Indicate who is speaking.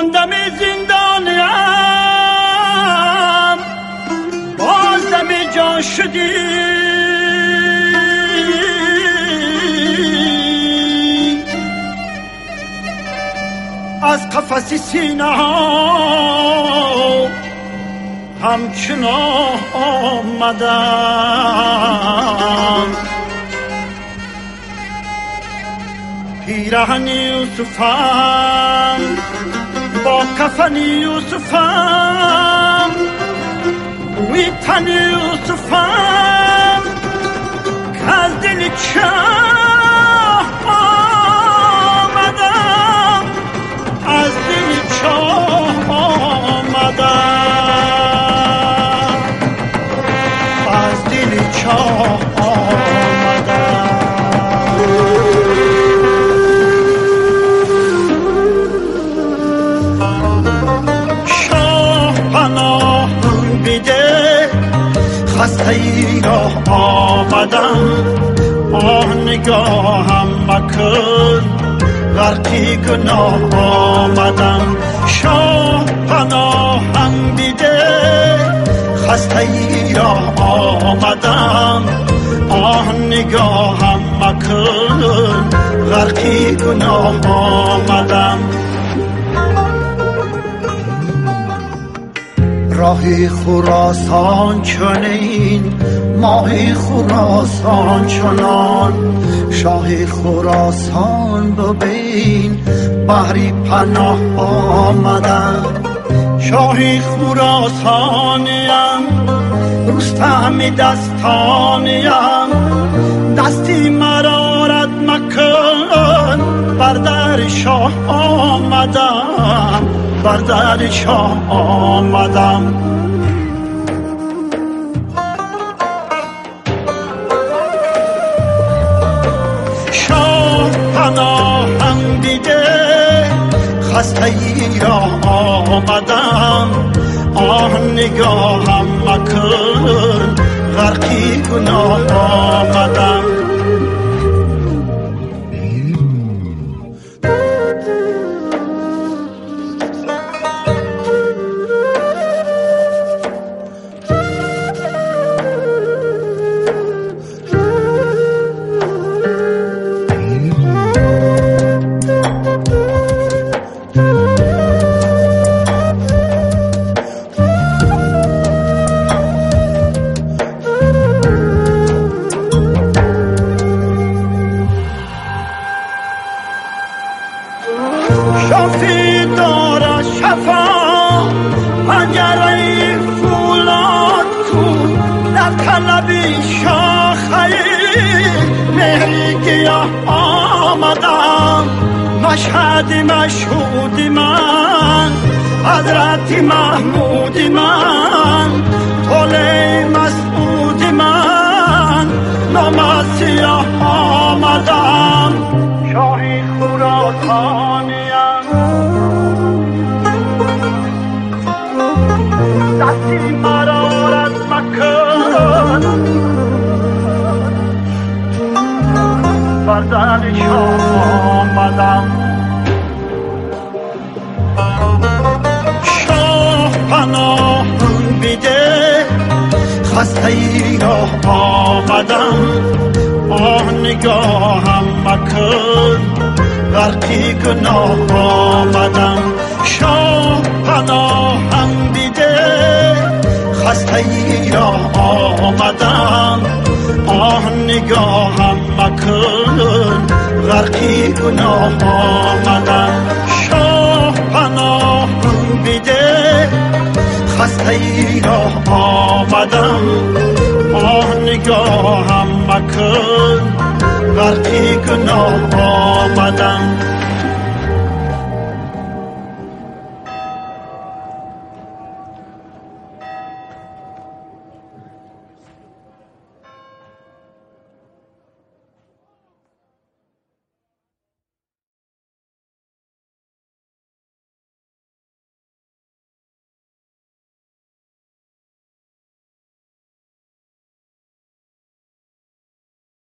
Speaker 1: دم زندانیم باز دم جان شدی از قفس سینه ها همچنان آمدم پیرهن یوسفم با کفن یوسفم وی تن یوسفم که از دل چاه آمدم از دل چاه آمدم از دل چاه آمدم شاه پناه بیده خسته ای را آمدم آه نگاهم مکن غرقی گناه آمدم شاه پناهم بیده خسته ای را آمدم آه نگاهم مکن غرقی گناه آمدم راهی خراسان چنین ماهی خراسان چنان شاهی خراسان ببین بحری پناه آمدم شاهی خراسانیم رستم دستانیم دستی مرا رد مکن بر در شاه آمدم بر در شاه آمدم شاه پناهم دیده خسته ای را آمدم آه نگاهم مکن غرقی گناه آمدم شافی داره شفا پنجره فولاد کن در طلبی شاخه مهری گیاه آمدم مشهد مشهود من حضرت محمود من طوله مسعود من نام سیاه آمدم شاهی خراسانیم دستی مرا رد مکن بر در شاه آمدم شاه پناه بیده خسته ای را آمدم آه نگاهم مکن غرقی گناه آمدم شاه پناهم بیده خسته ای را آمدم آه نگاهم مکن غرقی گناه آمدم شاه پناهم بیده خسته ای را آمدم آه نگاهم مکن غرقی گناه آمدم